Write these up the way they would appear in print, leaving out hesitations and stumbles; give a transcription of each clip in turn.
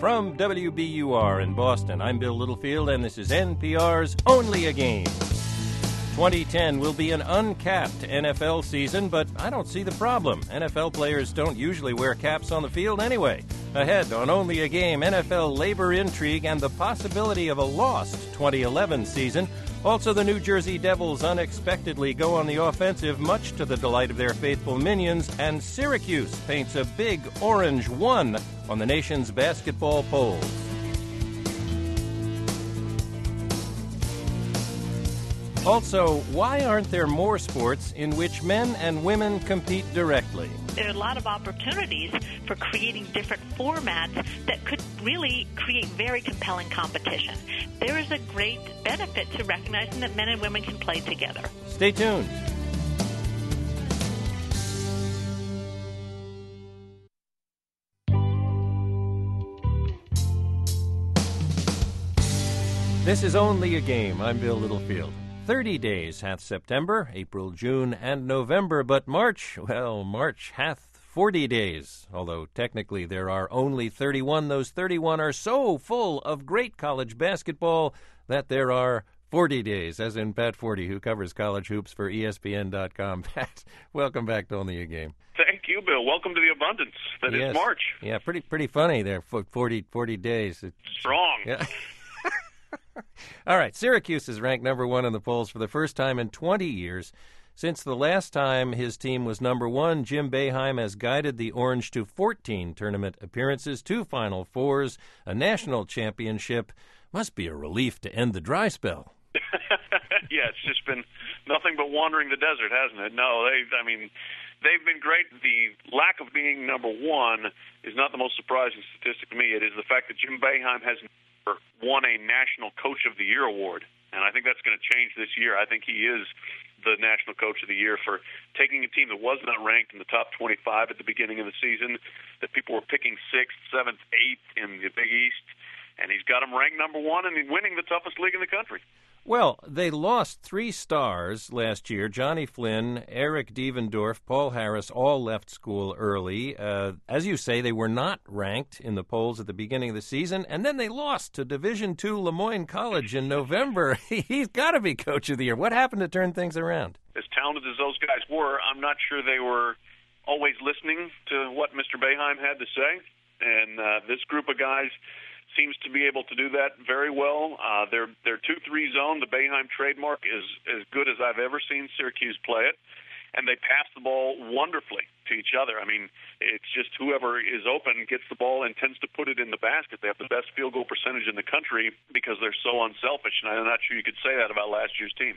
From WBUR in Boston, I'm Bill Littlefield, and this is NPR's Only a Game. 2010 will be an uncapped NFL season, but I don't see the problem. NFL players don't usually wear caps on the field anyway. Ahead on Only a Game, NFL labor intrigue and the possibility of a lost 2011 season. Also, the New Jersey Devils unexpectedly go on the offensive, much to the delight of their faithful minions, and Syracuse paints a big orange 1 on the nation's basketball polls. Also, why aren't there more sports in which men and women compete directly? There are a lot of opportunities for creating different formats that could really create very compelling competition. There is a great benefit to recognizing that men and women can play together. Stay tuned. This is Only a Game. I'm Bill Littlefield. 30 days hath September, April, June, and November, but March hath 40 days. Although technically there are only 31, those 31 are so full of great college basketball that there are 40 days, as in Pat Forty, who covers college hoops for ESPN.com. Pat, welcome back to Only a Game. Thank you, Bill. Welcome to the abundance that is March. Yeah, pretty funny there, 40 days. Strong. Yeah. All right, Syracuse is ranked number 1 in the polls for the first time in 20 years. Since the last time his team was number 1, Jim Boeheim has guided the Orange to 14 tournament appearances, 2 Final Fours, a national championship. Must be a relief to end the dry spell. Yeah, it's just been nothing but wandering the desert, hasn't it? No, they've been great. The lack of being number 1 is not the most surprising statistic to me. It is the fact that Jim Boeheim has won a National Coach of the Year award, and I think that's going to change this year. I think he is the National Coach of the Year for taking a team that was not ranked in the top 25 at the beginning of the season, that people were picking 6th, 7th, 8th in the Big East, and he's got them ranked number 1 and winning the toughest league in the country. Well, they lost 3 stars last year. Johnny Flynn, Eric Devendorf, Paul Harris all left school early. As you say, they were not ranked in the polls at the beginning of the season, and then they lost to Division II Lemoyne College in November. He's got to be Coach of the Year. What happened to turn things around? As talented as those guys were, I'm not sure they were always listening to what Mr. Boeheim had to say, and this group of guys seems to be able to do that very well. Their 2-3 zone, the Boeheim trademark, is as good as I've ever seen Syracuse play it, and they pass the ball wonderfully to each other. I mean, it's just whoever is open gets the ball and tends to put it in the basket. They have the best field goal percentage in the country because they're so unselfish, and I'm not sure you could say that about last year's team.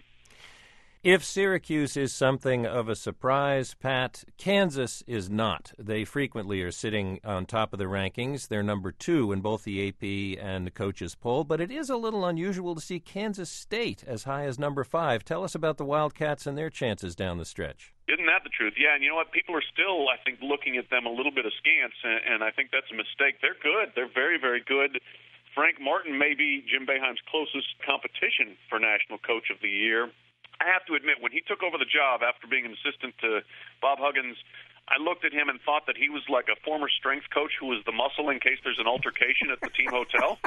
If Syracuse is something of a surprise, Pat, Kansas is not. They frequently are sitting on top of the rankings. They're number 2 in both the AP and the coaches poll, but it is a little unusual to see Kansas State as high as number 5. Tell us about the Wildcats and their chances down the stretch. Isn't that the truth? Yeah, and you know what? People are still, I think, looking at them a little bit askance, and I think that's a mistake. They're good. They're very, very good. Frank Martin may be Jim Boeheim's closest competition for National Coach of the Year. I have to admit, when he took over the job after being an assistant to Bob Huggins, I looked at him and thought that he was like a former strength coach who was the muscle in case there's an altercation at the team hotel.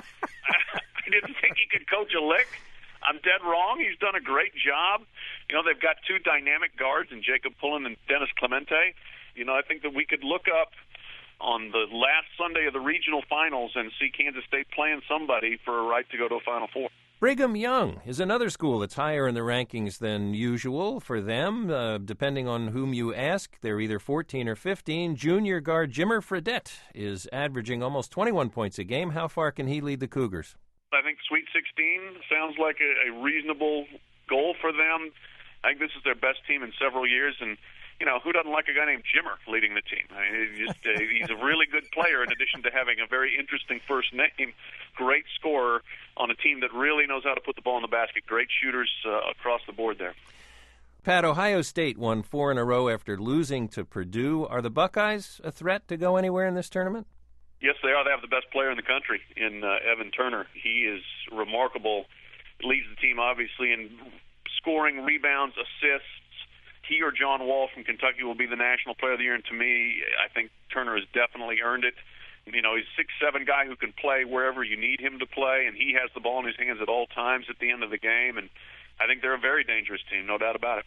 I didn't think he could coach a lick. I'm dead wrong. He's done a great job. You know, they've got 2 dynamic guards in Jacob Pullen and Dennis Clemente. You know, I think that we could look up on the last Sunday of the regional finals and see Kansas State playing somebody for a right to go to a Final Four. Brigham Young is another school that's higher in the rankings than usual for them. Depending on whom you ask, they're either 14 or 15. Junior guard Jimmer Fredette is averaging almost 21 points a game. How far can he lead the Cougars? I think Sweet 16 sounds like a reasonable goal for them. I think this is their best team in several years, and you know, who doesn't like a guy named Jimmer leading the team? I mean, he's a really good player in addition to having a very interesting first name. Great scorer on a team that really knows how to put the ball in the basket. Great shooters across the board there. Pat, Ohio State won 4 in a row after losing to Purdue. Are the Buckeyes a threat to go anywhere in this tournament? Yes, they are. They have the best player in the country in Evan Turner. He is remarkable. Leads the team, obviously, in scoring, rebounds, assists. He or John Wall from Kentucky will be the National Player of the Year, and to me, I think Turner has definitely earned it. He's a 6'7" guy who can play wherever you need him to play, and he has the ball in his hands at all times at the end of the game. And I think they're a very dangerous team, no doubt about it.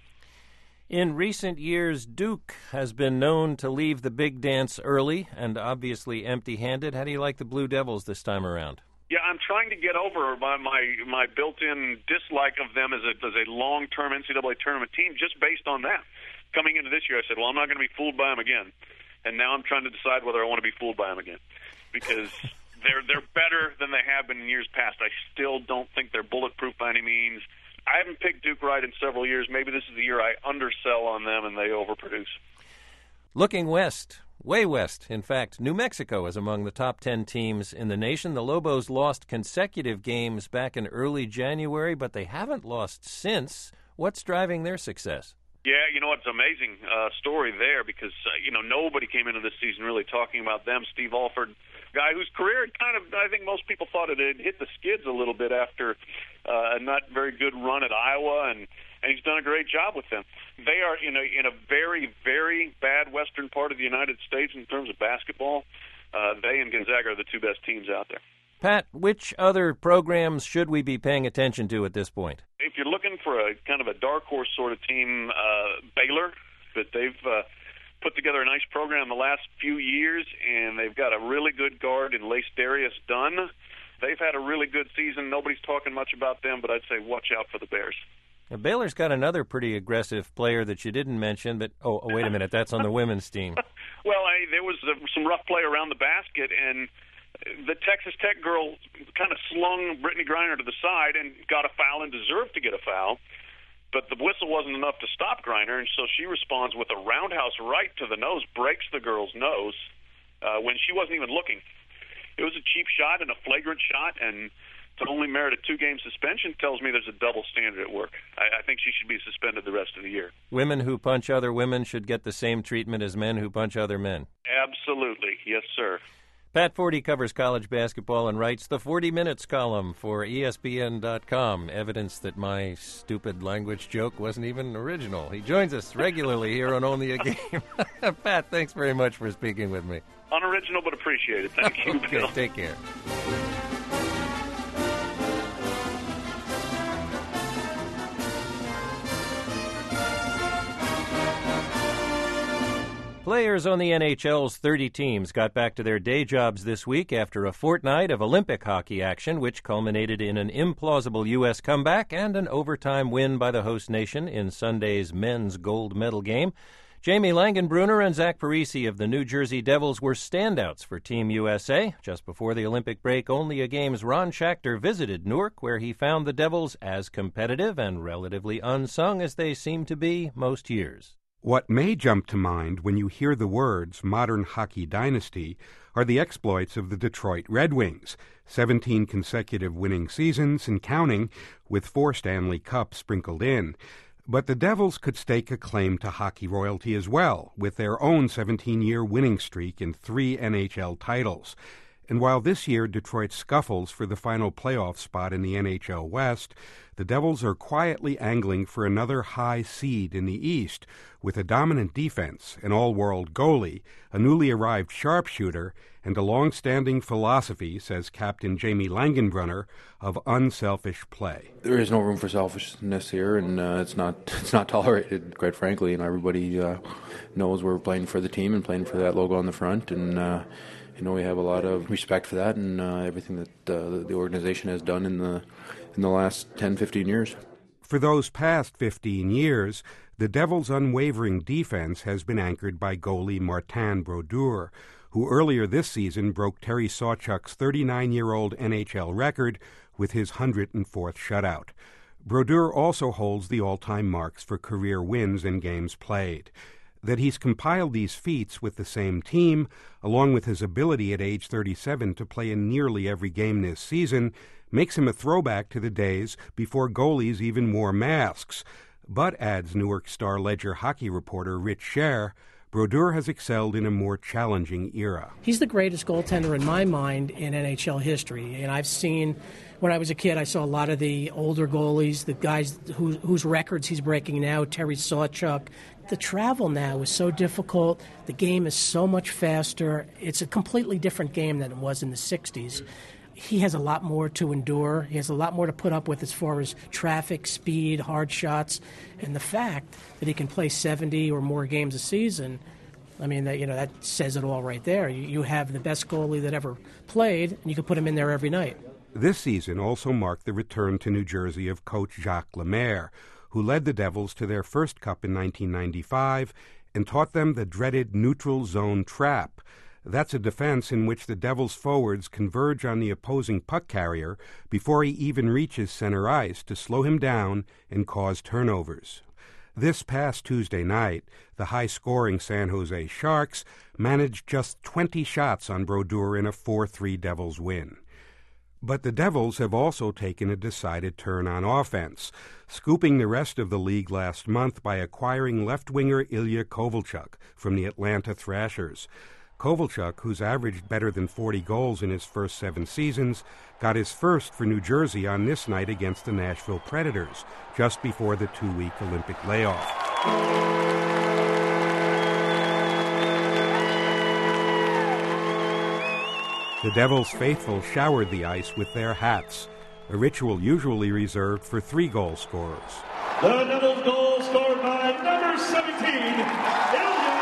In recent years, Duke has been known to leave the big dance early and obviously empty-handed. How do you like the Blue Devils this time around? Yeah, I'm trying to get over my built-in dislike of them as a long-term NCAA tournament team just based on that. Coming into this year, I said, well, I'm not going to be fooled by them again. And now I'm trying to decide whether I want to be fooled by them again because they're better than they have been in years past. I still don't think they're bulletproof by any means. I haven't picked Duke right in several years. Maybe this is the year I undersell on them and they overproduce. Looking west, way west, in fact, New Mexico is among the top 10 teams in the nation. The Lobos lost consecutive games back in early January, but they haven't lost since. What's driving their success? Yeah, it's an amazing story there because, nobody came into this season really talking about them. Steve Alford, guy whose career I think most people thought it had hit the skids a little bit after a not very good run at Iowa, and he's done a great job with them. They are in a very, very bad western part of the United States in terms of basketball. They and Gonzaga are the two best teams out there. Pat, which other programs should we be paying attention to at this point? If you're looking for a kind of a dark horse sort of team, Baylor, but they've put together a nice program the last few years, and they've got a really good guard in Lace Darius Dunn. They've had a really good season. Nobody's talking much about them, but I'd say watch out for the Bears. Now, Baylor's got another pretty aggressive player that you didn't mention, but wait a minute, that's on the women's team. Well, there was some rough play around the basket, and the Texas Tech girl kind of slung Brittany Griner to the side and got a foul and deserved to get a foul. But the whistle wasn't enough to stop Griner, and so she responds with a roundhouse right to the nose, breaks the girl's nose when she wasn't even looking. It was a cheap shot and a flagrant shot, and to only merit a 2-game suspension tells me there's a double standard at work. I think she should be suspended the rest of the year. Women who punch other women should get the same treatment as men who punch other men. Absolutely. Yes, sir. Pat Forty covers college basketball and writes the 40 Minutes column for ESPN.com. Evidence that my stupid language joke wasn't even original. He joins us regularly here on Only a Game. Pat, thanks very much for speaking with me. Unoriginal, but appreciated. Thank you, Okay, Bill. Take care. Players on the NHL's 30 teams got back to their day jobs this week after a fortnight of Olympic hockey action, which culminated in an implausible U.S. comeback and an overtime win by the host nation in Sunday's men's gold medal game. Jamie Langenbrunner and Zach Parise of the New Jersey Devils were standouts for Team USA. Just before the Olympic break, Only a Game's Ron Schachter visited Newark, where he found the Devils as competitive and relatively unsung as they seem to be most years. What may jump to mind when you hear the words modern hockey dynasty are the exploits of the Detroit Red Wings, 17 consecutive winning seasons and counting, with 4 Stanley Cups sprinkled in. But the Devils could stake a claim to hockey royalty as well, with their own 17-year winning streak and 3 NHL titles. And while this year Detroit scuffles for the final playoff spot in the NHL West, the Devils are quietly angling for another high seed in the East, with a dominant defense, an all-world goalie, a newly arrived sharpshooter, and a long-standing philosophy, says Captain Jamie Langenbrunner, of unselfish play. There is no room for selfishness here, and it's not tolerated, quite frankly. And everybody knows we're playing for the team and playing for that logo on the front, and we have a lot of respect for that and everything that the organization has done in the last 10, 15 years. For those past 15 years, the Devils' unwavering defense has been anchored by goalie Martin Brodeur, who earlier this season broke Terry Sawchuk's 39-year-old NHL record with his 104th shutout. Brodeur also holds the all-time marks for career wins in games played. That he's compiled these feats with the same team, along with his ability at age 37 to play in nearly every game this season, makes him a throwback to the days before goalies even wore masks. But, adds Newark Star-Ledger hockey reporter Rich Scher, Brodeur has excelled in a more challenging era. He's the greatest goaltender in my mind in NHL history. And I've seen, when I was a kid, I saw a lot of the older goalies, the guys whose records he's breaking now, Terry Sawchuk. The travel now is so difficult. The game is so much faster. It's a completely different game than it was in the 60s. He has a lot more to endure. He has a lot more to put up with as far as traffic, speed, hard shots, and the fact that he can play 70 or more games a season. I mean, that says it all right there. You have the best goalie that ever played, and you can put him in there every night. This season also marked the return to New Jersey of coach Jacques Lemaire, who led the Devils to their first cup in 1995 and taught them the dreaded neutral zone trap. That's a defense in which the Devils' forwards converge on the opposing puck carrier before he even reaches center ice to slow him down and cause turnovers. This past Tuesday night, the high-scoring San Jose Sharks managed just 20 shots on Brodeur in a 4-3 Devils win. But the Devils have also taken a decided turn on offense, scooping the rest of the league last month by acquiring left-winger Ilya Kovalchuk from the Atlanta Thrashers. Kovalchuk, who's averaged better than 40 goals in his first 7 seasons, got his first for New Jersey on this night against the Nashville Predators, just before the 2-week Olympic layoff. The Devils' faithful showered the ice with their hats, a ritual usually reserved for 3-goal scorers. The Devils' goal scored by number 17, Ilya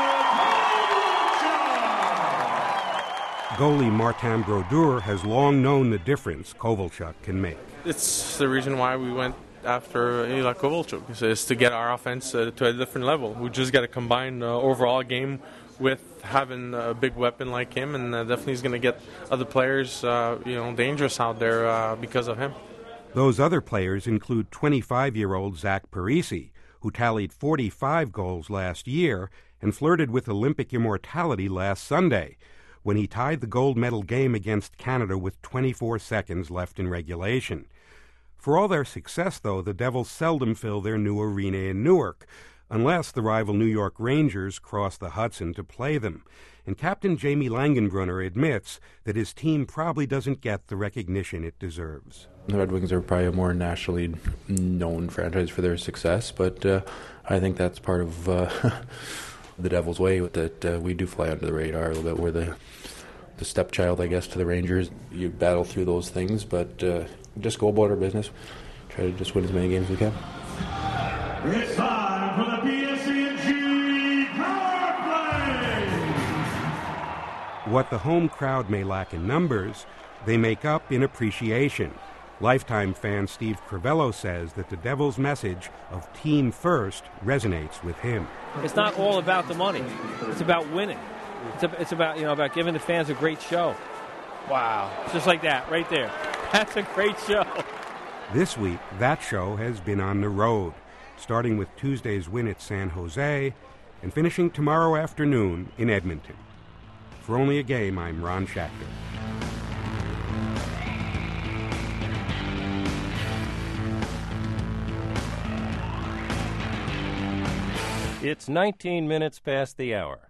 Kovalchuk. Goalie Martin Brodeur has long known the difference Kovalchuk can make. It's the reason why we went after Ilya Kovalchuk, is to get our offense to a different level. We just got to combine the overall game with having a big weapon like him, and definitely he's going to get other players dangerous out there because of him. Those other players include 25-year-old Zach Parise, who tallied 45 goals last year and flirted with Olympic immortality last Sunday when he tied the gold medal game against Canada with 24 seconds left in regulation. For all their success, though, the Devils seldom fill their new arena in Newark, unless the rival New York Rangers cross the Hudson to play them. And Captain Jamie Langenbrunner admits that his team probably doesn't get the recognition it deserves. The Red Wings are probably a more nationally known franchise for their success, but I think that's part of the Devils' way, that we do fly under the radar a little bit. We're the stepchild, I guess, to the Rangers. You battle through those things, but just go about our business. Try to just win as many games as we can. It's time for the PSE&G Power Play! What the home crowd may lack in numbers, they make up in appreciation. Lifetime fan Steve Crivello says that the Devils' message of team first resonates with him. It's not all about the money. It's about winning. It's about giving the fans a great show. Wow. Just like that, right there. That's a great show. This week, that show has been on the road, starting with Tuesday's win at San Jose and finishing tomorrow afternoon in Edmonton. For Only a Game, I'm Ron Schachter. It's 19 minutes past the hour.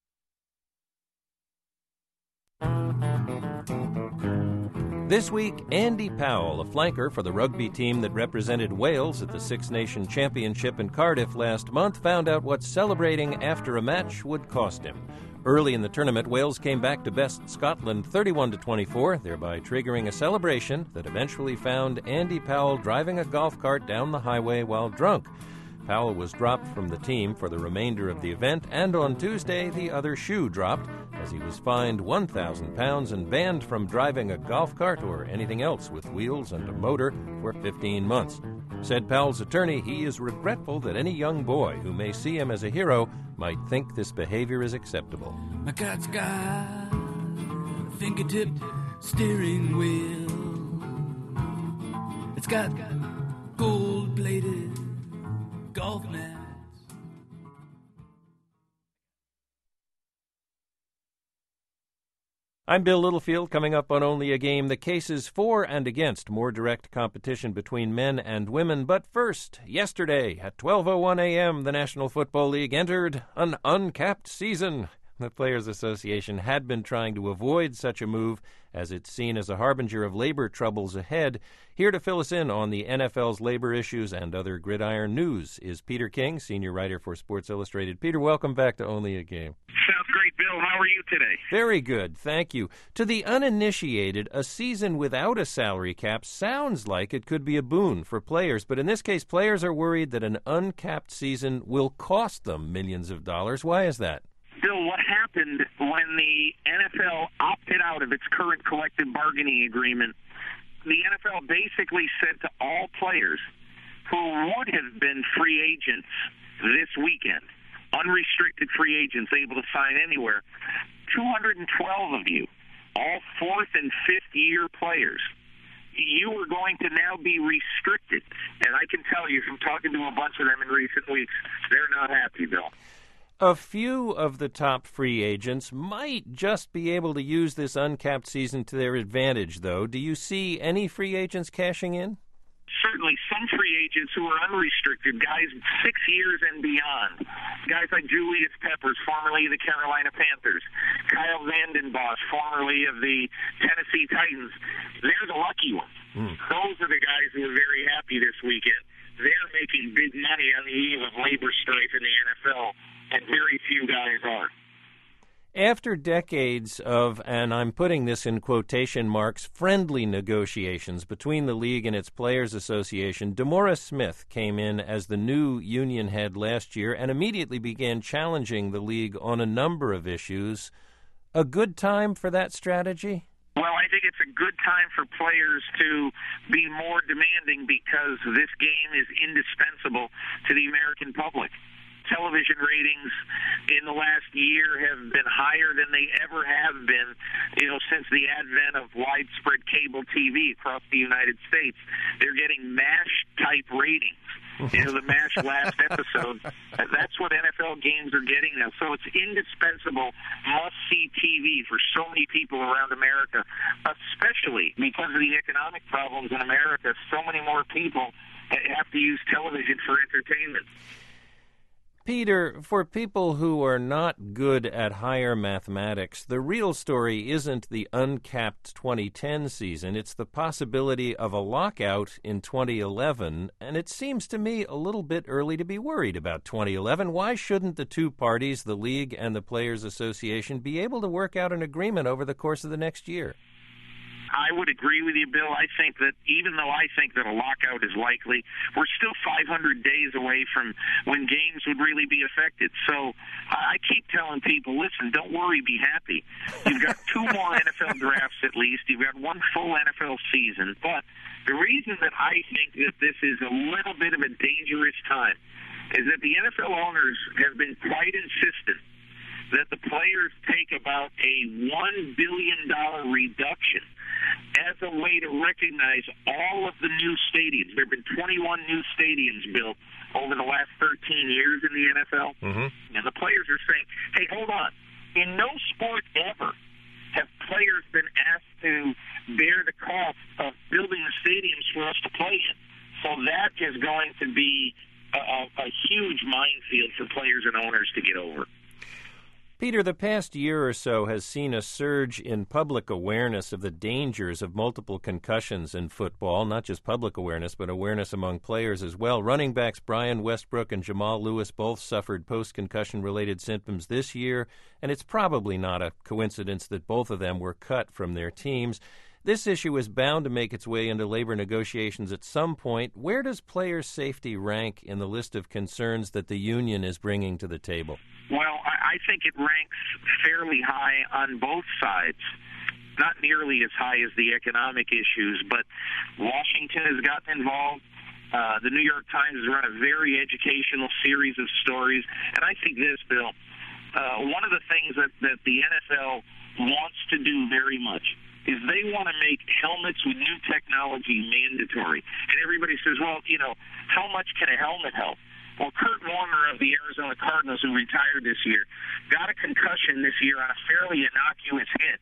This week, Andy Powell, a flanker for the rugby team that represented Wales at the Six Nation Championship in Cardiff last month, found out what celebrating after a match would cost him. Early in the tournament, Wales came back to best Scotland 31-24, thereby triggering a celebration that eventually found Andy Powell driving a golf cart down the highway while drunk. Powell was dropped from the team for the remainder of the event, and on Tuesday, the other shoe dropped as he was fined £1,000 and banned from driving a golf cart or anything else with wheels and a motor for 15 months. Said Powell's attorney, he is regretful that any young boy who may see him as a hero might think this behavior is acceptable. My car's got a fingertip steering wheel. It's got gold-plated golf mats. I'm Bill Littlefield. Coming up on Only a Game, the cases for and against more direct competition between men and women. But first, yesterday at 12:01 a.m., the National Football League entered an uncapped season. The Players Association had been trying to avoid such a move, as it's seen as a harbinger of labor troubles ahead. Here to fill us in on the NFL's labor issues and other gridiron news is Peter King, senior writer for Sports Illustrated. Peter, welcome back to Only a Game. Sounds great, Bill. How are you today? Very good, thank you. To the uninitiated, a season without a salary cap sounds like it could be a boon for players, but in this case, players are worried that an uncapped season will cost them millions of dollars. Why is that? Bill, what happened when the NFL opted out of its current collective bargaining agreement, the NFL basically said to all players who would have been free agents this weekend, unrestricted free agents able to sign anywhere, 212 of you, all fourth and fifth year players, you are going to now be restricted. And I can tell you from talking to a bunch of them in recent weeks, they're not happy, Bill. A few of the top free agents might just be able to use this uncapped season to their advantage, though. Do you see any free agents cashing in? Certainly some free agents who are unrestricted, guys 6 years and beyond. Guys like Julius Peppers, formerly of the Carolina Panthers, Kyle Vanden Bosch, formerly of the Tennessee Titans. They're the lucky ones. Those are the guys who are very happy this weekend. They're making big money on the eve of labor strife in the NFL, and very few guys are. After decades of, and I'm putting this in quotation marks, friendly negotiations between the league and its Players Association, DeMaurice Smith came in as the new union head last year and immediately began challenging the league on a number of issues. A good time for that strategy? Well, I think it's a good time for players to be more demanding because this game is indispensable to the American public. Television ratings in the last year have been higher than they ever have been, since the advent of widespread cable TV across the United States. They're getting MASH-type ratings. The MASH last episode, that's what NFL games are getting now. So it's indispensable, must-see TV for so many people around America, especially because of the economic problems in America. So many more people have to use television for entertainment. Peter, for people who are not good at higher mathematics, the real story isn't the uncapped 2010 season. It's the possibility of a lockout in 2011, and it seems to me a little bit early to be worried about 2011. Why shouldn't the two parties, the league and the Players Association, be able to work out an agreement over the course of the next year? I would agree with you, Bill. I think that even though I think that a lockout is likely, we're still 500 days away from when games would really be affected. So I keep telling people, listen, don't worry, be happy. You've got 2 more NFL drafts at least. You've got 1 full NFL season. But the reason that I think that this is a little bit of a dangerous time is that the NFL owners have been quite insistent that the players take about a $1 billion reduction as a way to recognize all of the new stadiums. There have been 21 new stadiums built over the last 13 years in the NFL. And the players are saying, hey, hold on. In no sport ever have players been asked to bear the cost of building the stadiums for us to play in. So that is going to be a huge minefield for players and owners to get over. Peter, the past year or so has seen a surge in public awareness of the dangers of multiple concussions in football, not just public awareness, but awareness among players as well. Running backs Brian Westbrook and Jamal Lewis both suffered post-concussion-related symptoms this year, and it's probably not a coincidence that both of them were cut from their teams. This issue is bound to make its way into labor negotiations at some point. Where does player safety rank in the list of concerns that the union is bringing to the table? Well, I think it ranks fairly high on both sides. Not nearly as high as the economic issues, but Washington has gotten involved. The New York Times has run a very educational series of stories. And I think this, Bill, one of the things that the NFL wants to do very much is they want to make helmets with new technology mandatory. And everybody says, well, how much can a helmet help? Well, Kurt Warner of the Arizona Cardinals, who retired this year, got a concussion this year on a fairly innocuous hit.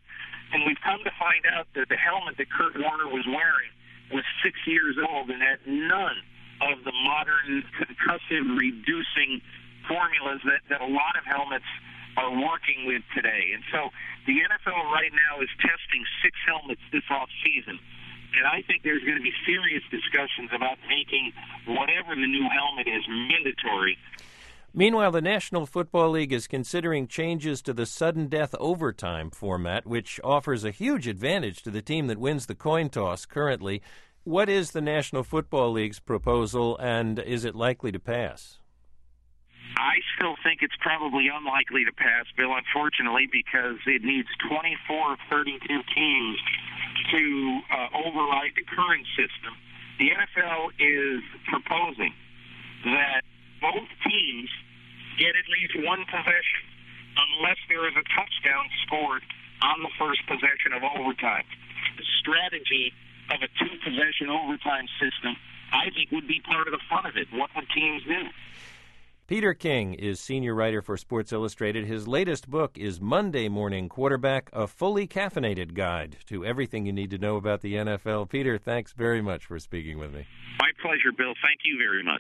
And we've come to find out that the helmet that Kurt Warner was wearing was 6 years old and had none of the modern concussive reducing formulas that a lot of helmets are working with today. And so the NFL right now is testing 6 helmets this off-season. And I think there's going to be serious discussions about making whatever the new helmet is mandatory. Meanwhile, the National Football League is considering changes to the sudden death overtime format, which offers a huge advantage to the team that wins the coin toss currently. What is the National Football League's proposal, and is it likely to pass? I still think it's probably unlikely to pass, Bill, unfortunately, because it needs 24 of 32 teams to override the current system. The NFL is proposing that both teams get at least one possession unless there is a touchdown scored on the first possession of overtime. The strategy of a 2-possession overtime system, I think, would be part of the fun of it. What would teams do? Peter King is senior writer for Sports Illustrated. His latest book is Monday Morning Quarterback, a fully caffeinated guide to everything you need to know about the NFL. Peter, thanks very much for speaking with me. My pleasure, Bill. Thank you very much.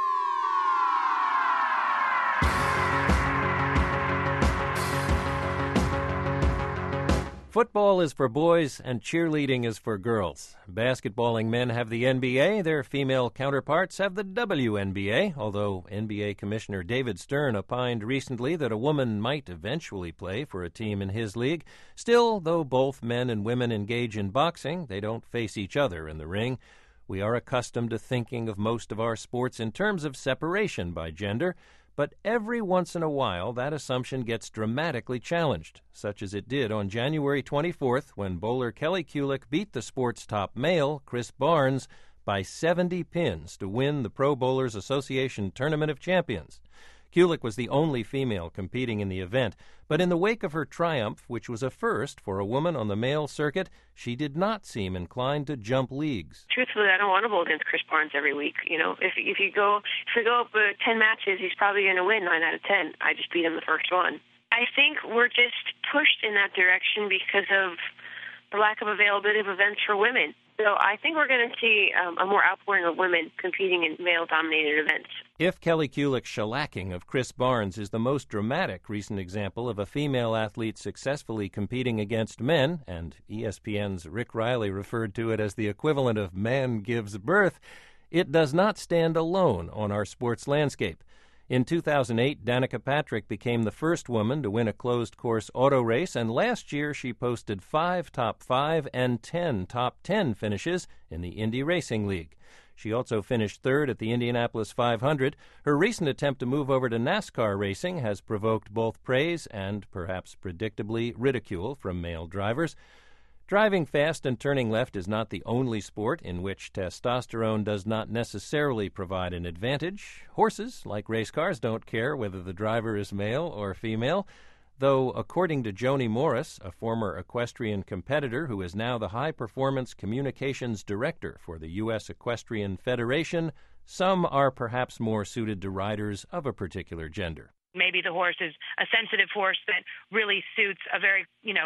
Football is for boys and cheerleading is for girls. Basketballing men have the NBA. Their female counterparts have the WNBA, although NBA Commissioner David Stern opined recently that a woman might eventually play for a team in his league. Still, though both men and women engage in boxing, they don't face each other in the ring. We are accustomed to thinking of most of our sports in terms of separation by gender, but every once in a while that assumption gets dramatically challenged, such as it did on January 24th when bowler Kelly Kulick beat the sport's top male, Chris Barnes, by 70 pins to win the Pro Bowlers Association Tournament of Champions. Kulick was the only female competing in the event, but in the wake of her triumph, which was a first for a woman on the male circuit, she did not seem inclined to jump leagues. Truthfully, I don't want to bowl against Chris Barnes every week. You know, if we go up 10 matches, he's probably going to win 9 out of 10. I just beat him the first one. I think we're just pushed in that direction because of the lack of availability of events for women. So I think we're going to see a more outpouring of women competing in male-dominated events. If Kelly Kulick's shellacking of Chris Barnes is the most dramatic recent example of a female athlete successfully competing against men, and ESPN's Rick Riley referred to it as the equivalent of man gives birth, it does not stand alone on our sports landscape. In 2008, Danica Patrick became the first woman to win a closed-course auto race, and last year she posted 5 top 5 and 10 top 10 finishes in the Indy Racing League. She also finished third at the Indianapolis 500. Her recent attempt to move over to NASCAR racing has provoked both praise and, perhaps predictably, ridicule from male drivers. Driving fast and turning left is not the only sport in which testosterone does not necessarily provide an advantage. Horses, like race cars, don't care whether the driver is male or female, though, according to Joni Morris, a former equestrian competitor who is now the high-performance communications director for the U.S. Equestrian Federation, some are perhaps more suited to riders of a particular gender. Maybe the horse is a sensitive horse that really suits a very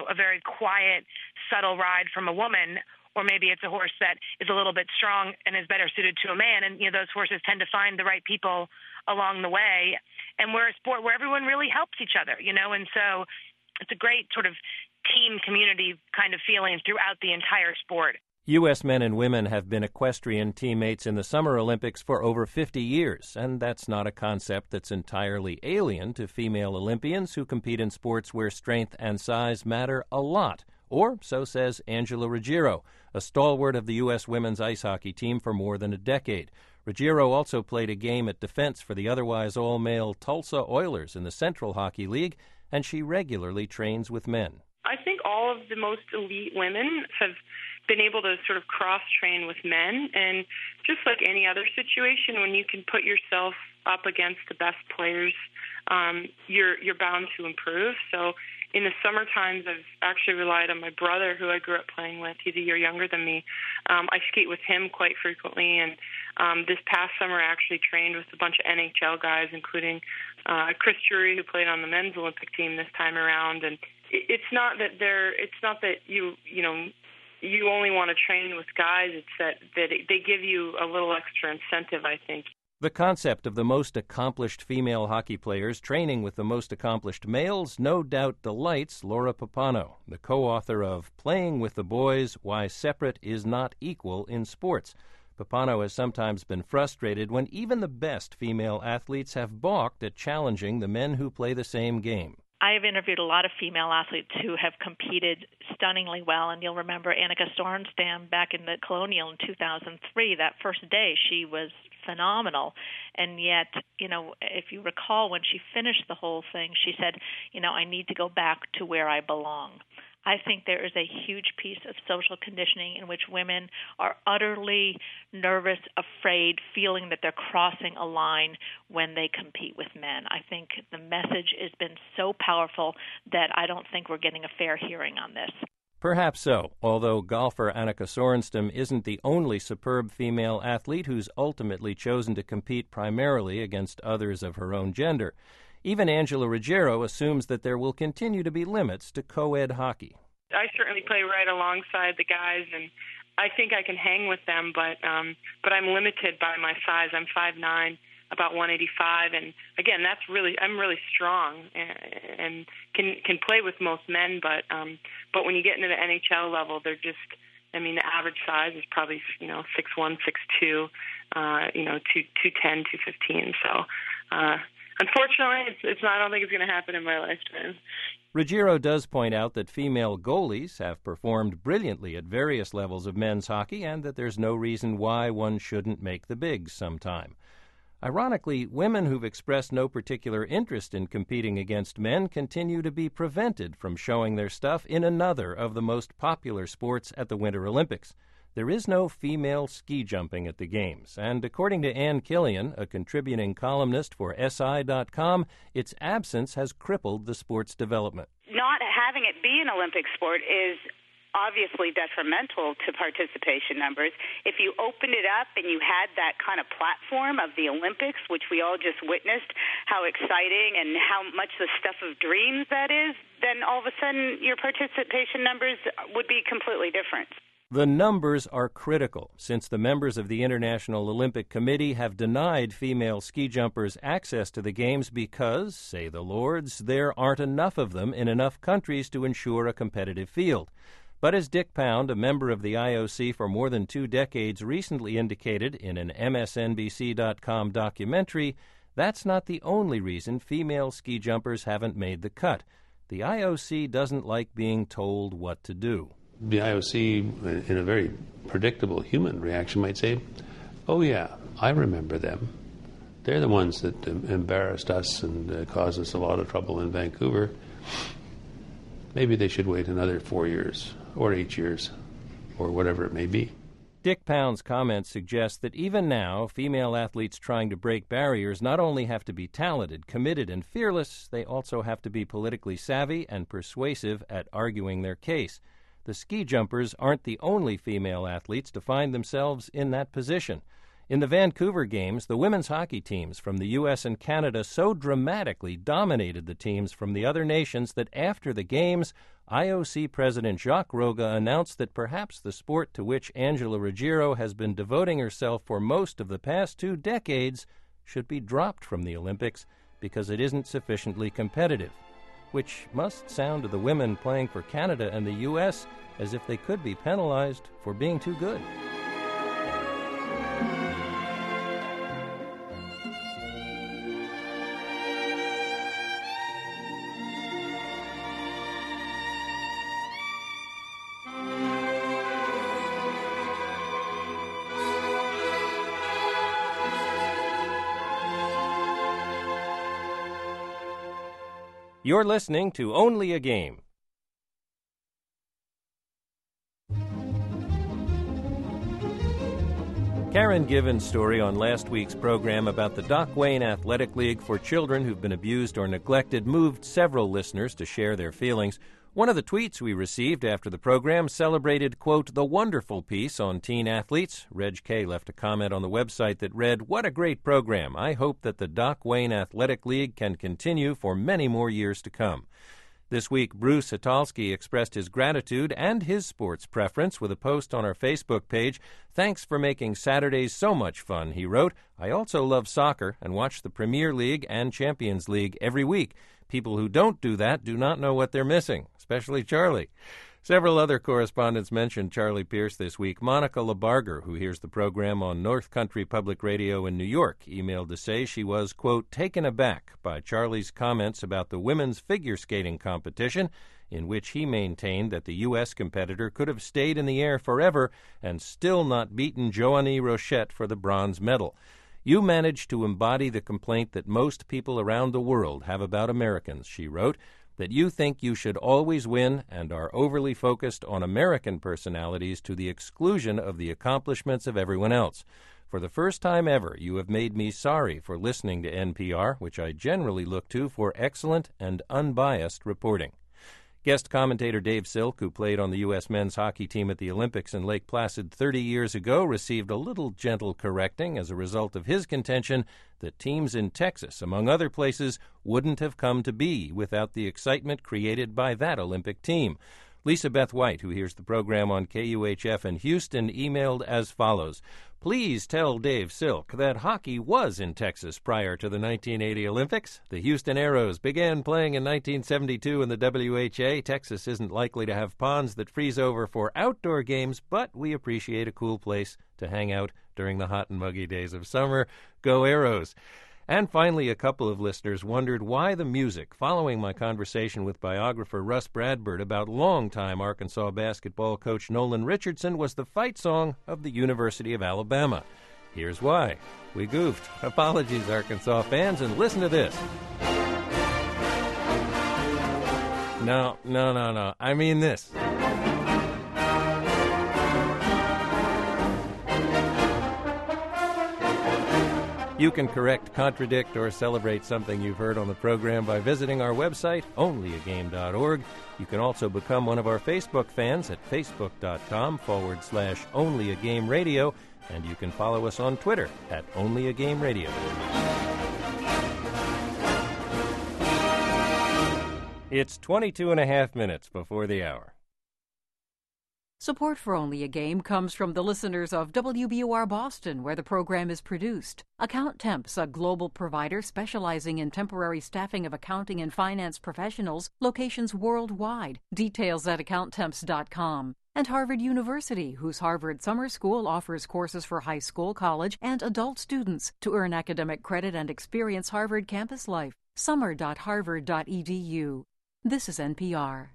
quiet, subtle ride from a woman, or maybe it's a horse that is a little bit strong and is better suited to a man. And those horses tend to find the right people along the way. And we're a sport where everyone really helps each other, and so it's a great sort of team community kind of feeling throughout the entire sport. U.S. men and women have been equestrian teammates in the Summer Olympics for over 50 years, and that's not a concept that's entirely alien to female Olympians who compete in sports where strength and size matter a lot. Or, so says Angela Ruggiero, a stalwart of the U.S. women's ice hockey team for more than a decade. Ruggiero also played a game at defense for the otherwise all-male Tulsa Oilers in the Central Hockey League, and she regularly trains with men. I think all of the most elite women have been able to sort of cross-train with men, and just like any other situation, when you can put yourself up against the best players, you're bound to improve. So in the summer times, I've actually relied on my brother, who I grew up playing with. He's a year younger than me. I skate with him quite frequently, and this past summer I actually trained with a bunch of NHL guys, including Chris Drury, who played on the men's Olympic team this time around, and it's not that you only want to train with guys. It's that they give you a little extra incentive, I think. The concept of the most accomplished female hockey players training with the most accomplished males no doubt delights Laura Pappano, the co-author of Playing with the Boys, Why Separate is Not Equal in Sports. Pappano has sometimes been frustrated when even the best female athletes have balked at challenging the men who play the same game. I have interviewed a lot of female athletes who have competed stunningly well, and you'll remember Annika Sorenstam back in the Colonial in 2003. That first day, she was phenomenal, and yet, if you recall, when she finished the whole thing, she said, I need to go back to where I belong. I think there is a huge piece of social conditioning in which women are utterly nervous, afraid, feeling that they're crossing a line when they compete with men. I think the message has been so powerful that I don't think we're getting a fair hearing on this. Perhaps so, although golfer Annika Sorenstam isn't the only superb female athlete who's ultimately chosen to compete primarily against others of her own gender. Even Angela Ruggiero assumes that there will continue to be limits to co-ed hockey. I certainly play right alongside the guys, and I think I can hang with them, but I'm limited by my size. I'm 5'9", about 185, and again, I'm really strong and can play with most men, but when you get into the NHL level, they're just, the average size is probably 6'1", 6'2", 210, 215. So. Unfortunately, I don't think it's going to happen in my lifetime. Ruggiero does point out that female goalies have performed brilliantly at various levels of men's hockey and that there's no reason why one shouldn't make the bigs sometime. Ironically, women who've expressed no particular interest in competing against men continue to be prevented from showing their stuff in another of the most popular sports at the Winter Olympics. There is no female ski jumping at the Games, and according to Ann Killian, a contributing columnist for SI.com, its absence has crippled the sport's development. Not having it be an Olympic sport is obviously detrimental to participation numbers. If you opened it up and you had that kind of platform of the Olympics, which we all just witnessed, how exciting and how much the stuff of dreams that is, then all of a sudden your participation numbers would be completely different. The numbers are critical, since the members of the International Olympic Committee have denied female ski jumpers access to the Games because, say the Lords, there aren't enough of them in enough countries to ensure a competitive field. But as Dick Pound, a member of the IOC for more than 2 decades, recently indicated in an MSNBC.com documentary, that's not the only reason female ski jumpers haven't made the cut. The IOC doesn't like being told what to do. The IOC, in a very predictable human reaction, might say, oh yeah, I remember them. They're the ones that embarrassed us and caused us a lot of trouble in Vancouver. Maybe they should wait another 4 years or 8 years or whatever it may be. Dick Pound's comments suggest that even now, female athletes trying to break barriers not only have to be talented, committed, and fearless, they also have to be politically savvy and persuasive at arguing their case. The ski jumpers aren't the only female athletes to find themselves in that position. In the Vancouver Games, the women's hockey teams from the U.S. and Canada so dramatically dominated the teams from the other nations that after the Games, IOC President Jacques Roga announced that perhaps the sport to which Angela Ruggiero has been devoting herself for most of the past 2 decades should be dropped from the Olympics because it isn't sufficiently competitive, which must sound to the women playing for Canada and the U.S. as if they could be penalized for being too good. You're listening to Only a Game. Karen Given's story on last week's program about the Doc Wayne Athletic League for children who've been abused or neglected moved several listeners to share their feelings. One of the tweets we received after the program celebrated, quote, the wonderful piece on teen athletes. Reg K left a comment on the website that read, what a great program. I hope that the Doc Wayne Athletic League can continue for many more years to come. This week, Bruce Hatalski expressed his gratitude and his sports preference with a post on our Facebook page. "Thanks for making Saturdays so much fun," he wrote. "I also love soccer and watch the Premier League and Champions League every week. People who don't do that do not know what they're missing, especially Charlie." Several other correspondents mentioned Charlie Pierce this week. Monica LaBarger, who hears the program on North Country Public Radio in New York, emailed to say she was, quote, taken aback by Charlie's comments about the women's figure skating competition, in which he maintained that the U.S. competitor could have stayed in the air forever and still not beaten Joanie Rochette for the bronze medal. "You managed to embody the complaint that most people around the world have about Americans," she wrote, "that you think you should always win and are overly focused on American personalities to the exclusion of the accomplishments of everyone else. For the first time ever, you have made me sorry for listening to NPR, which I generally look to for excellent and unbiased reporting." Guest commentator Dave Silk, who played on the U.S. men's hockey team at the Olympics in Lake Placid 30 years ago, received a little gentle correcting as a result of his contention that teams in Texas, among other places, wouldn't have come to be without the excitement created by that Olympic team. Lisa Beth White, who hears the program on KUHF in Houston, emailed as follows. "Please tell Dave Silk that hockey was in Texas prior to the 1980 Olympics. The Houston Aeros began playing in 1972 in the WHA. Texas isn't likely to have ponds that freeze over for outdoor games, but we appreciate a cool place to hang out during the hot and muggy days of summer. Go Aeros." And finally, a couple of listeners wondered why the music following my conversation with biographer Russ Bradford about longtime Arkansas basketball coach Nolan Richardson was the fight song of the University of Alabama. Here's why. We goofed. Apologies, Arkansas fans, and listen to this. No. I mean this. You can correct, contradict, or celebrate something you've heard on the program by visiting our website, onlyagame.org. You can also become one of our Facebook fans at facebook.com/onlyagameradio, and you can follow us on Twitter at onlyagameradio. It's 22 and a half minutes before the hour. Support for Only a Game comes from the listeners of WBUR Boston, where the program is produced. Account Temps, a global provider specializing in temporary staffing of accounting and finance professionals, locations worldwide. Details at accounttemps.com. And Harvard University, whose Harvard Summer School offers courses for high school, college, and adult students to earn academic credit and experience Harvard campus life. summer.harvard.edu. This is NPR.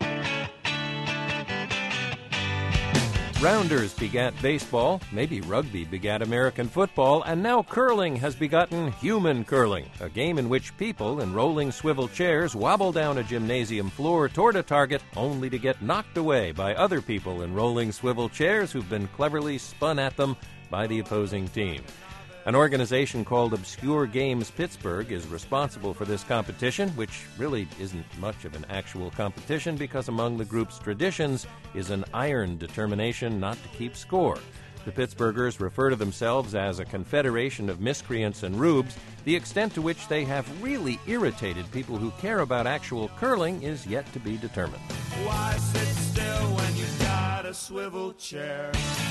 Rounders begat baseball, maybe rugby begat American football, and now curling has begotten human curling, a game in which people in rolling swivel chairs wobble down a gymnasium floor toward a target only to get knocked away by other people in rolling swivel chairs who've been cleverly spun at them by the opposing team. An organization called Obscure Games Pittsburgh is responsible for this competition, which really isn't much of an actual competition because among the group's traditions is an iron determination not to keep score. The Pittsburghers refer to themselves as a confederation of miscreants and rubes. The extent to which they have really irritated people who care about actual curling is yet to be determined. Why sit still when you got a swivel chair?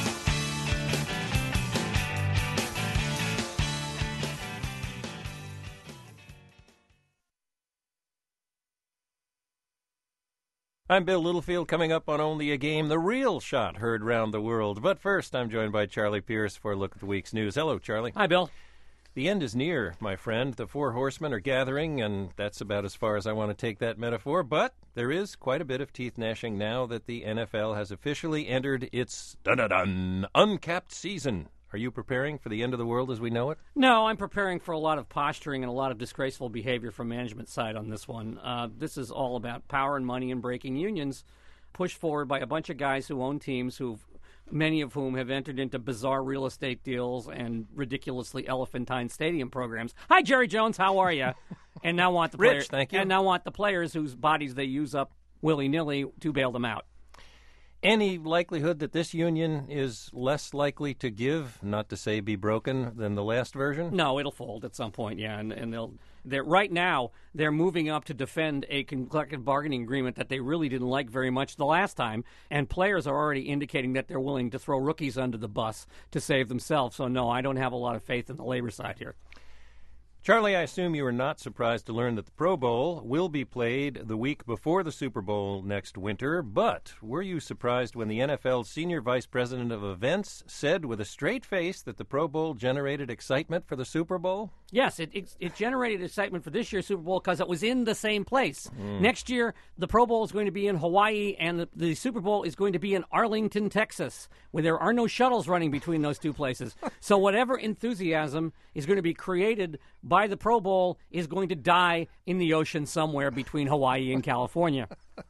I'm Bill Littlefield, coming up on Only a Game, the real shot heard round the world. But first, I'm joined by Charlie Pierce for a look at the week's news. Hello, Charlie. Hi, Bill. The end is near, my friend. The four horsemen are gathering, and that's about as far as I want to take that metaphor. But there is quite a bit of teeth gnashing now that the NFL has officially entered its uncapped season. Are you preparing for the end of the world as we know it? No, I'm preparing for a lot of posturing and a lot of disgraceful behavior from management side on this one. This is all about power and money and breaking unions, pushed forward by a bunch of guys who own teams, many of whom have entered into bizarre real estate deals and ridiculously elephantine stadium programs. Hi, Jerry Jones, how are you? And now want the Rich, players, thank you. And now want the players whose bodies they use up willy-nilly to bail them out. Any likelihood that this union is less likely to give, not to say be broken, than the last version? No, it'll fold at some point, yeah, and Right now, they're moving up to defend a collective bargaining agreement that they really didn't like very much the last time, and players are already indicating that they're willing to throw rookies under the bus to save themselves. So, no, I don't have a lot of faith in the labor side here. Charlie, I assume you were not surprised to learn that the Pro Bowl will be played the week before the Super Bowl next winter, but were you surprised when the NFL's Senior Vice President of Events said with a straight face that the Pro Bowl generated excitement for the Super Bowl? Yes, it generated excitement for this year's Super Bowl because it was in the same place. Next year, the Pro Bowl is going to be in Hawaii, and the Super Bowl is going to be in Arlington, Texas, where there are no shuttles running between those two places. So whatever enthusiasm is going to be created by the Pro Bowl is going to die in the ocean somewhere between Hawaii and California.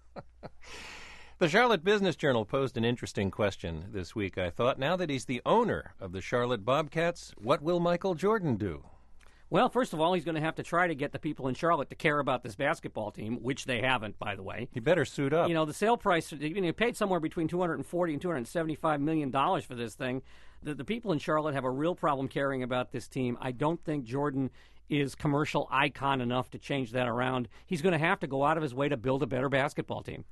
The Charlotte Business Journal posed an interesting question this week, I thought. Now that he's the owner of the Charlotte Bobcats, what will Michael Jordan do? Well, first of all, he's going to have to try to get the people in Charlotte to care about this basketball team, which they haven't, by the way. He better suit up. You know, the sale price, he paid somewhere between $240 and $275 million for this thing. The people in Charlotte have a real problem caring about this team. I don't think Jordan is commercial icon enough to change that around. He's going to have to go out of his way to build a better basketball team.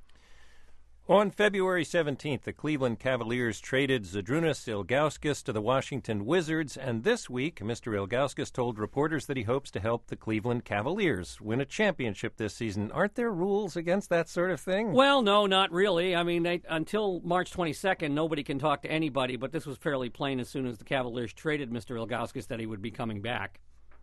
On February 17th, the Cleveland Cavaliers traded Zydrunas Ilgauskas to the Washington Wizards, and this week, Mr. Ilgauskas told reporters that he hopes to help the Cleveland Cavaliers win a championship this season. Aren't there rules against that sort of thing? Well, no, not really. I mean, until March 22nd, nobody can talk to anybody, but this was fairly plain as soon as the Cavaliers traded Mr. Ilgauskas that he would be coming back.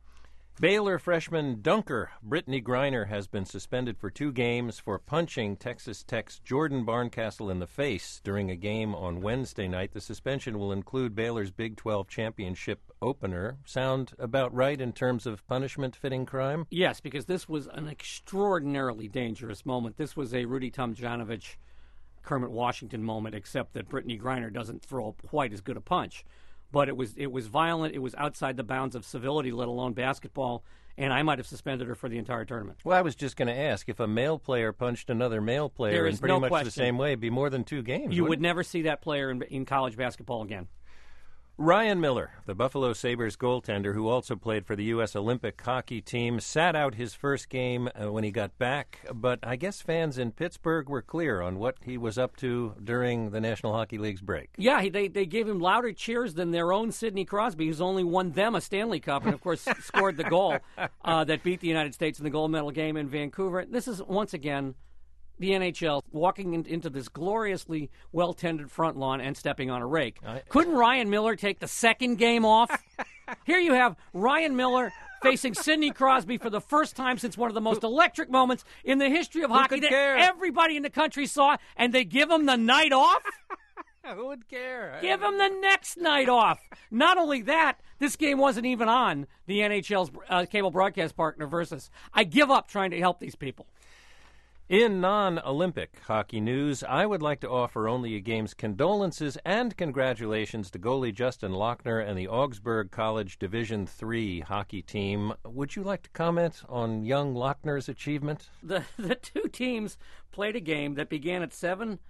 Baylor freshman dunker Brittany Griner has been suspended for 2 games for punching Texas Tech's Jordan Barncastle in the face during a game on Wednesday night. The suspension will include Baylor's Big 12 championship opener. Sound about right in terms of punishment-fitting crime? Yes, because this was an extraordinarily dangerous moment. This was a Rudy Tomjanovich, Kermit Washington moment, except that Brittany Griner doesn't throw quite as good a punch. But it was violent. It was outside the bounds of civility, let alone basketball, and I might have suspended her for the entire tournament. Well, I was just going to ask, if a male player punched another male player in pretty much the same way, it'd be more than 2 games. You would never see that player in college basketball again. Ryan Miller, the Buffalo Sabres goaltender who also played for the U.S. Olympic hockey team, sat out his first game when he got back, but I guess fans in Pittsburgh were clear on what he was up to during the National Hockey League's break. Yeah, they gave him louder cheers than their own Sidney Crosby, who's only won them a Stanley Cup and, of course, scored the goal that beat the United States in the gold medal game in Vancouver. This is, once again, the NHL walking into this gloriously well-tended front lawn and stepping on a rake. Couldn't Ryan Miller take the second game off? Here you have Ryan Miller facing Sidney Crosby for the first time since one of the most electric moments in the history of hockey that everybody in the country saw, and they give him the night off? Who would care? Give him the next night off. Not only that, this game wasn't even on the NHL's cable broadcast partner Versus. I give up trying to help these people. In non-Olympic hockey news, I would like to offer Only a Game's condolences and congratulations to goalie Justin Lochner and the Augsburg College Division III hockey team. Would you like to comment on young Lochner's achievement? The 2 teams played a game that began at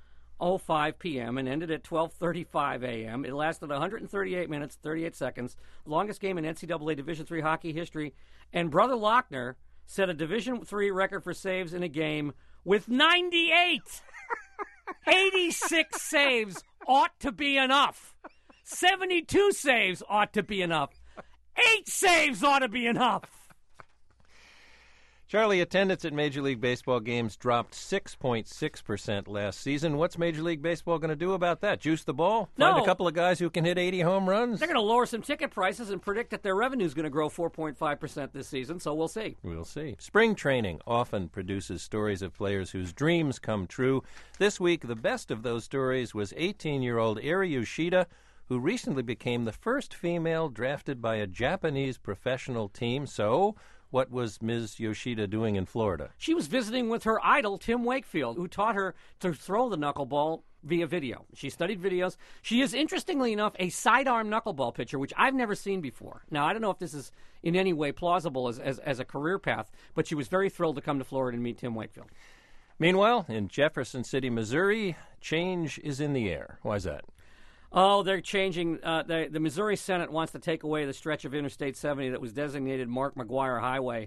7:05 p.m. and ended at 12:35 a.m. It lasted 138 minutes, 38 seconds, longest game in NCAA Division III hockey history, and Brother Lochner set a Division III record for saves in a game with 98. 86 saves ought to be enough. 72 saves ought to be enough. 8 saves ought to be enough. Charlie, attendance at Major League Baseball games dropped 6.6% last season. What's Major League Baseball going to do about that? Juice the ball? No. Find a couple of guys who can hit 80 home runs? They're going to lower some ticket prices and predict that their revenue is going to grow 4.5% this season, so we'll see. We'll see. Spring training often produces stories of players whose dreams come true. This week, the best of those stories was 18-year-old Eri Yoshida, who recently became the first female drafted by a Japanese professional team. So, what was Ms. Yoshida doing in Florida? She was visiting with her idol, Tim Wakefield, who taught her to throw the knuckleball via video. She studied videos. She is, interestingly enough, a sidearm knuckleball pitcher, which I've never seen before. Now, I don't know if this is in any way plausible as a career path, but she was very thrilled to come to Florida and meet Tim Wakefield. Meanwhile, in Jefferson City, Missouri, change is in the air. Why is that? Oh, they're changing. The Missouri Senate wants to take away the stretch of Interstate 70 that was designated Mark McGuire Highway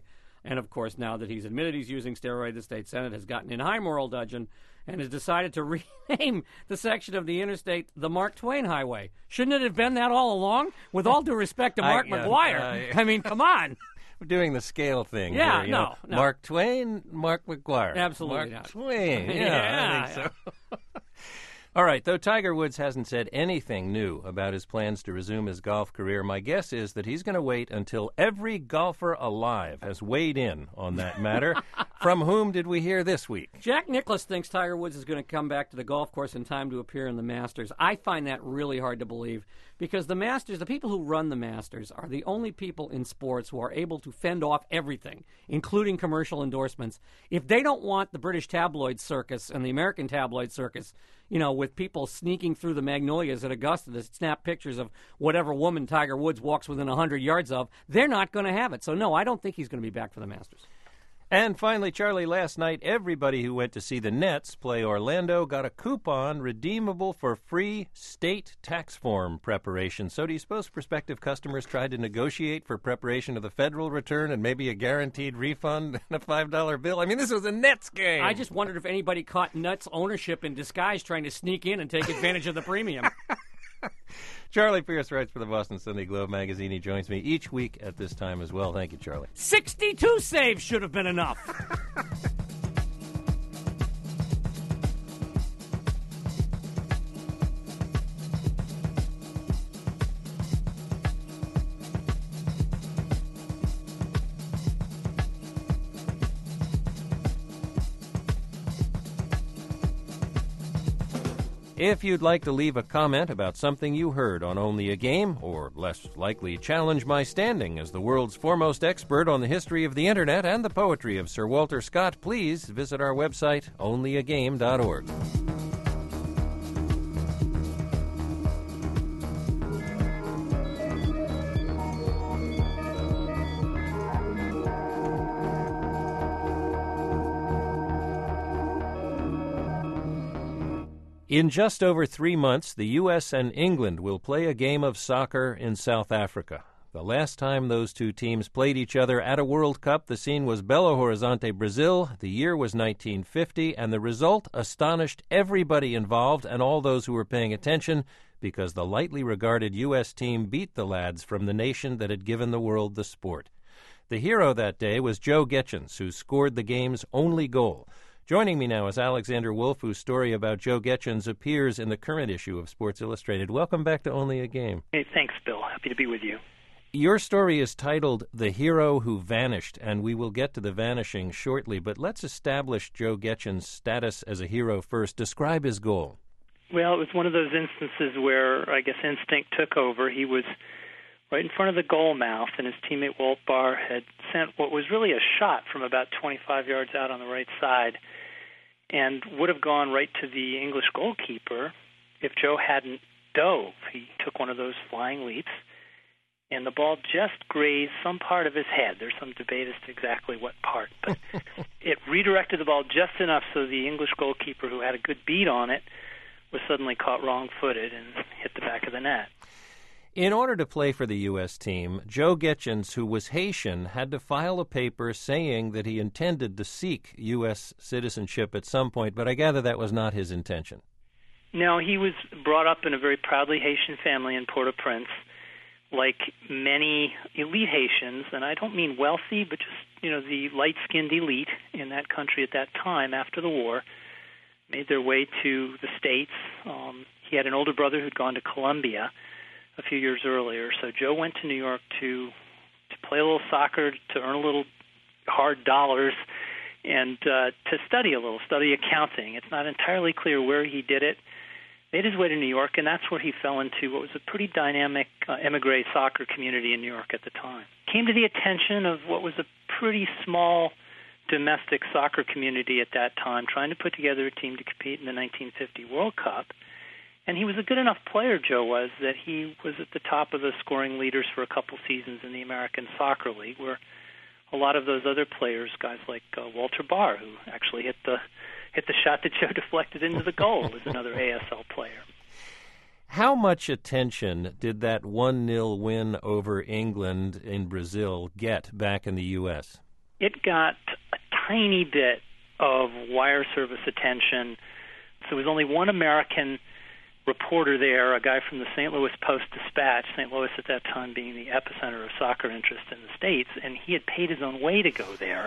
And, of course, now that he's admitted he's using steroids, the state Senate has gotten in high moral dudgeon and has decided to rename the section of the interstate the Mark Twain Highway. Shouldn't it have been that all along? With all due respect to Mark McGuire. I mean, come on. We're doing the scale thing. Yeah, here, no. Mark Twain, Mark McGuire. Absolutely Mark not. Twain. Yeah, I think so. All right, though Tiger Woods hasn't said anything new about his plans to resume his golf career, my guess is that he's going to wait until every golfer alive has weighed in on that matter. From whom did we hear this week? Jack Nicklaus thinks Tiger Woods is going to come back to the golf course in time to appear in the Masters. I find that really hard to believe because the Masters, the people who run the Masters, are the only people in sports who are able to fend off everything, including commercial endorsements. If they don't want the British tabloid circus and the American tabloid circus, with people sneaking through the magnolias at Augusta to snap pictures of whatever woman Tiger Woods walks within 100 yards of, they're not going to have it. So, no, I don't think he's going to be back for the Masters. And finally, Charlie, last night, everybody who went to see the Nets play Orlando got a coupon redeemable for free state tax form preparation. So do you suppose prospective customers tried to negotiate for preparation of the federal return and maybe a guaranteed refund and a $5 bill? I mean, this was a Nets game. I just wondered if anybody caught Nets ownership in disguise trying to sneak in and take advantage of the premium. Charlie Pierce writes for the Boston Sunday Globe magazine. He joins me each week at this time as well. Thank you, Charlie. 62 saves should have been enough. If you'd like to leave a comment about something you heard on Only a Game, or less likely challenge my standing as the world's foremost expert on the history of the Internet and the poetry of Sir Walter Scott, please visit our website, onlyagame.org. In just over 3 months, the U.S. and England will play a game of soccer in South Africa. The last time those two teams played each other at a World Cup, the scene was Belo Horizonte, Brazil. The year was 1950, and the result astonished everybody involved and all those who were paying attention because the lightly regarded U.S. team beat the lads from the nation that had given the world the sport. The hero that day was Joe Getchens, who scored the game's only goal. Joining me now is Alexander Wolf, whose story about Joe Getchens appears in the current issue of Sports Illustrated. Welcome back to Only a Game. Hey, thanks, Bill. Happy to be with you. Your story is titled The Hero Who Vanished, and we will get to the vanishing shortly, but let's establish Joe Getchens' status as a hero first. Describe his goal. Well, it was one of those instances where, I guess, instinct took over. He was right in front of the goal mouth, and his teammate Walt Barr had sent what was really a shot from about 25 yards out on the right side and would have gone right to the English goalkeeper if Joe hadn't dove. He took one of those flying leaps, and the ball just grazed some part of his head. There's some debate as to exactly what part, but it redirected the ball just enough so the English goalkeeper, who had a good beat on it, was suddenly caught wrong-footed and hit the back of the net. In order to play for the U.S. team, Joe Getchens, who was Haitian, had to file a paper saying that he intended to seek U.S. citizenship at some point, but I gather that was not his intention. No, he was brought up in a very proudly Haitian family in Port-au-Prince. Like many elite Haitians, and I don't mean wealthy, but just, the light-skinned elite in that country at that time after the war, made their way to the States. He had an older brother who'd gone to Columbia a few years earlier. So Joe went to New York to play a little soccer, to earn a little hard dollars, and to study accounting. It's not entirely clear where he did it. Made his way to New York, and that's where he fell into what was a pretty dynamic emigre soccer community in New York at the time. Came to the attention of what was a pretty small domestic soccer community at that time, trying to put together a team to compete in the 1950 World Cup. And he was a good enough player, Joe was, that he was at the top of the scoring leaders for a couple seasons in the American Soccer League, where a lot of those other players, guys like Walter Barr, who actually hit the shot that Joe deflected into the goal, is another ASL player. How much attention did that 1-0 win over England in Brazil get back in the U.S.? it got a tiny bit of wire service attention. So there was only one American reporter there, a guy from the St. Louis Post-Dispatch, St. Louis at that time being the epicenter of soccer interest in the States, and he had paid his own way to go there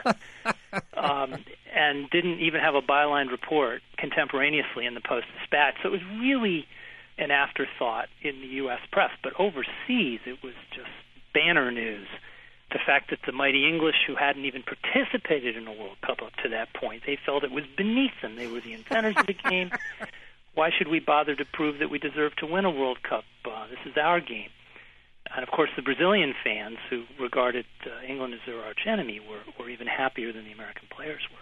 and didn't even have a byline report contemporaneously in the Post-Dispatch. So it was really an afterthought in the U.S. press. But overseas, it was just banner news. The fact that the mighty English, who hadn't even participated in a World Cup up to that point, they felt it was beneath them. They were the inventors of the game. Why should we bother to prove that we deserve to win a World Cup? This is our game. And, of course, the Brazilian fans, who regarded England as their archenemy, were even happier than the American players were.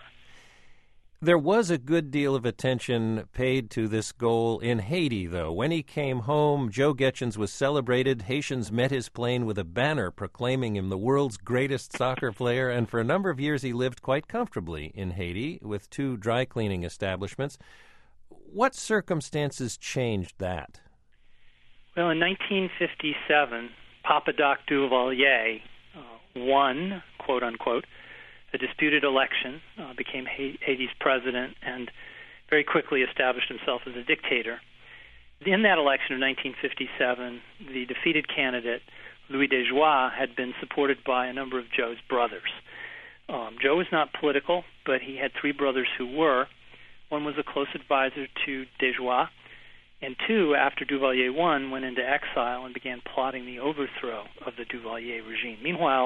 There was a good deal of attention paid to this goal in Haiti, though. When he came home, Joe Getjens was celebrated. Haitians met his plane with a banner proclaiming him the world's greatest soccer player, and for a number of years he lived quite comfortably in Haiti with 2 dry cleaning establishments. What circumstances changed that? Well, in 1957, Papa Doc Duvalier won, quote-unquote, a disputed election, became Haiti's president, and very quickly established himself as a dictator. In that election of 1957, the defeated candidate, Louis Desjoie, had been supported by a number of Joe's brothers. Joe was not political, but he had 3 brothers who were. One was a close advisor to Desjoie, and 2, after Duvalier won, went into exile and began plotting the overthrow of the Duvalier regime. Meanwhile,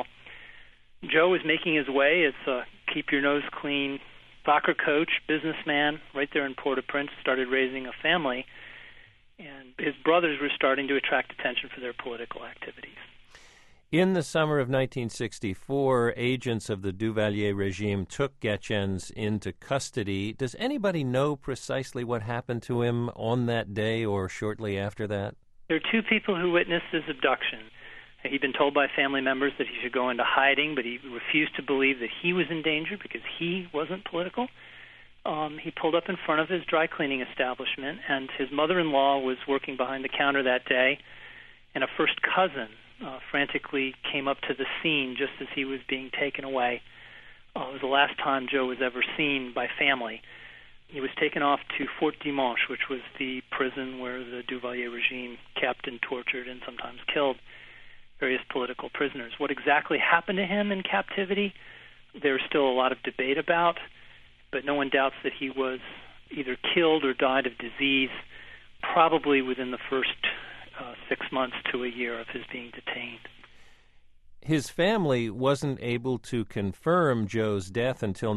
Joe was making his way as a keep-your-nose-clean soccer coach, businessman, right there in Port-au-Prince, started raising a family, and his brothers were starting to attract attention for their political activities. In the summer of 1964, agents of the Duvalier regime took Getjens into custody. Does anybody know precisely what happened to him on that day or shortly after that? There are 2 people who witnessed his abduction. He'd been told by family members that he should go into hiding, but he refused to believe that he was in danger because he wasn't political. He pulled up in front of his dry cleaning establishment, and his mother-in-law was working behind the counter that day, and a first cousin frantically came up to the scene just as he was being taken away. It was the last time Joe was ever seen by family. He was taken off to Fort Dimanche, which was the prison where the Duvalier regime kept and tortured and sometimes killed various political prisoners. What exactly happened to him in captivity, there's still a lot of debate about, but no one doubts that he was either killed or died of disease, probably within the first 6 months to a year of his being detained. His family wasn't able to confirm Joe's death until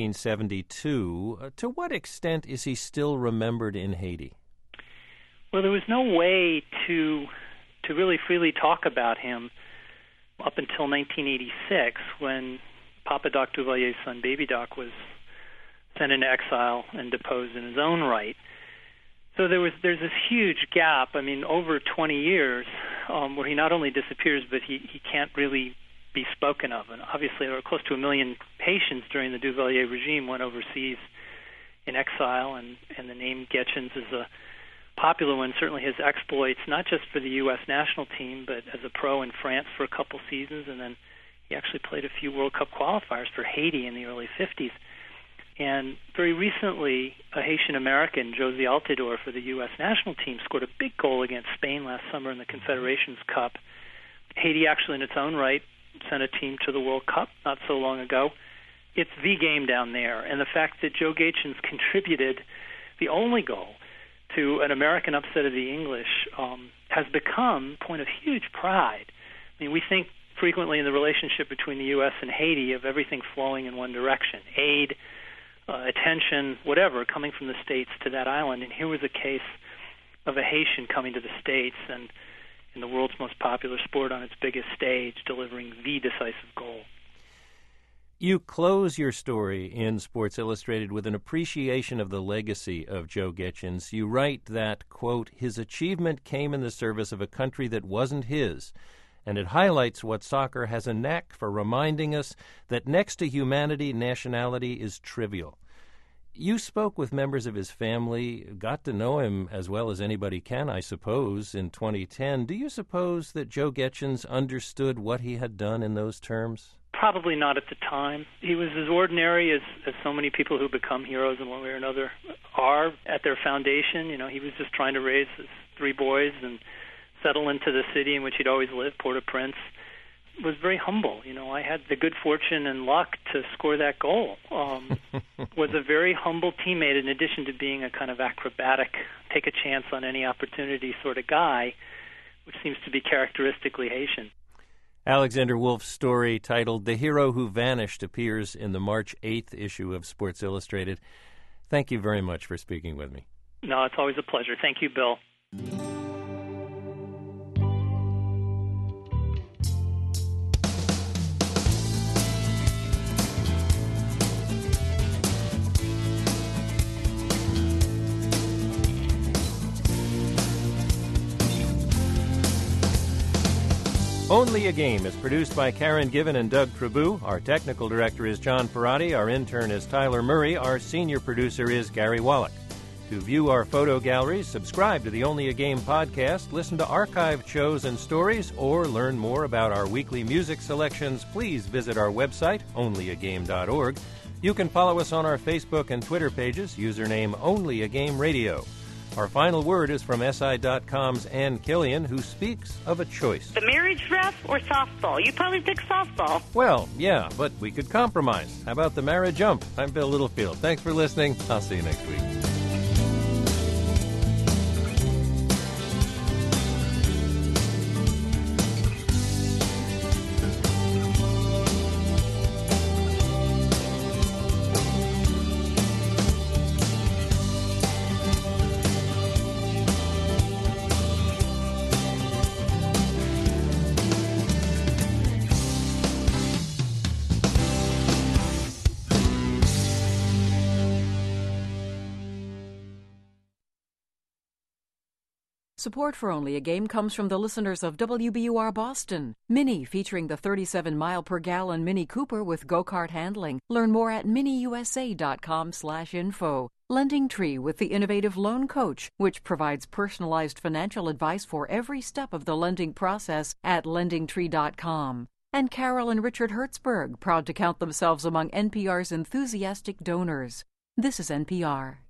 1972. To what extent is he still remembered in Haiti? Well, there was no way to really freely talk about him up until 1986, when Papa Doc Duvalier's son, Baby Doc, was sent into exile and deposed in his own right. So there's this huge gap, over 20 years, where he not only disappears, but he can't really be spoken of. And obviously there were close to 1 million Haitians during the Duvalier regime went overseas in exile, and the name Getjens is a popular one. Certainly his exploits, not just for the U.S. national team, but as a pro in France for a couple seasons, and then he actually played a few World Cup qualifiers for Haiti in the early 50s. And very recently, a Haitian-American, Josie Altidore, for the U.S. national team, scored a big goal against Spain last summer in the Confederations Cup. Haiti actually, in its own right, sent a team to the World Cup not so long ago. It's the game down there. And the fact that Joe Getjens contributed the only goal to an American upset of the English has become a point of huge pride. We think frequently in the relationship between the U.S. and Haiti of everything flowing in one direction, aid, attention, whatever, coming from the States to that island. And here was a case of a Haitian coming to the States and in the world's most popular sport on its biggest stage, delivering the decisive goal. You close your story in Sports Illustrated with an appreciation of the legacy of Joe Getjens. You write that, quote, his achievement came in the service of a country that wasn't his, and it highlights what soccer has a knack for reminding us that next to humanity, nationality is trivial. You spoke with members of his family, got to know him as well as anybody can, I suppose, in 2010. Do you suppose that Joe Getjens understood what he had done in those terms? Probably not at the time. He was as ordinary as so many people who become heroes in one way or another are at their foundation. You know, he was just trying to raise his 3 boys and settle into the city in which he'd always lived, Port-au-Prince. Was very humble. You know, I had the good fortune and luck to score that goal. Was a very humble teammate in addition to being a kind of acrobatic, take a chance on any opportunity sort of guy, which seems to be characteristically Haitian. Alexander Wolf's story, titled The Hero Who Vanished, appears in the March 8th issue of Sports Illustrated. Thank you very much for speaking with me. No, it's always a pleasure. Thank you, Bill. Only a Game is produced by Karen Given and Doug Trabou. Our technical director is John Perotti. Our intern is Tyler Murray. Our senior producer is Gary Wallach. To view our photo galleries, subscribe to the Only a Game podcast, listen to archived shows and stories, or learn more about our weekly music selections, please visit our website, onlyagame.org. You can follow us on our Facebook and Twitter pages, username Only a Game Radio. Our final word is from SI.com's Ann Killian, who speaks of a choice. The marriage ref or softball? You probably pick softball. Well, yeah, but we could compromise. How about the marriage jump? I'm Bill Littlefield. Thanks for listening. I'll see you next week. Support for Only a Game comes from the listeners of WBUR Boston. Mini, featuring the 37-mile-per-gallon Mini Cooper with go-kart handling. Learn more at miniusa.com/info. Lending Tree with the innovative Loan Coach, which provides personalized financial advice for every step of the lending process at lendingtree.com. And Carol and Richard Hertzberg, proud to count themselves among NPR's enthusiastic donors. This is NPR.